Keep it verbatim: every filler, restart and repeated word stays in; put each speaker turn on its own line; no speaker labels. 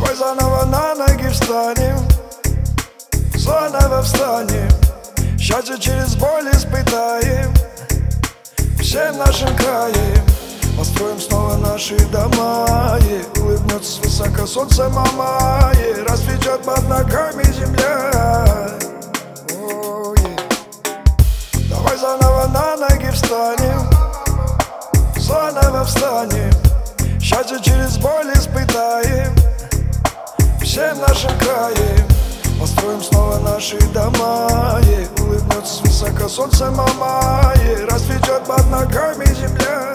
Давай заново на ноги встанем, заново встанем. Счастье через боль испытаем всем нашим краем. Построим снова наши дома, и улыбнется свысока солнце мама, и расцветет под ногами земля. О, давай заново на ноги встанем, заново встанем. Счастье через боль испытаем всем нашим краем. Построим снова наши дома, и улыбнется свысока солнце мама, и расцветет под ногами земля.